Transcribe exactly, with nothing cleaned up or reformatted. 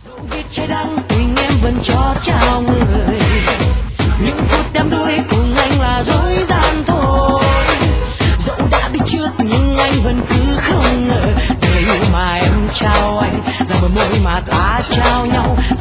Dẫu biết trái đắng tình em vẫn cho trao người, những phút đắm đuối cùng anh là dối gian thôi. Dẫu đã biết trước nhưng anh vẫn cứ không ngờ rằng lời yêu mà em trao anh, rằng bờ môi mà ta trao nhau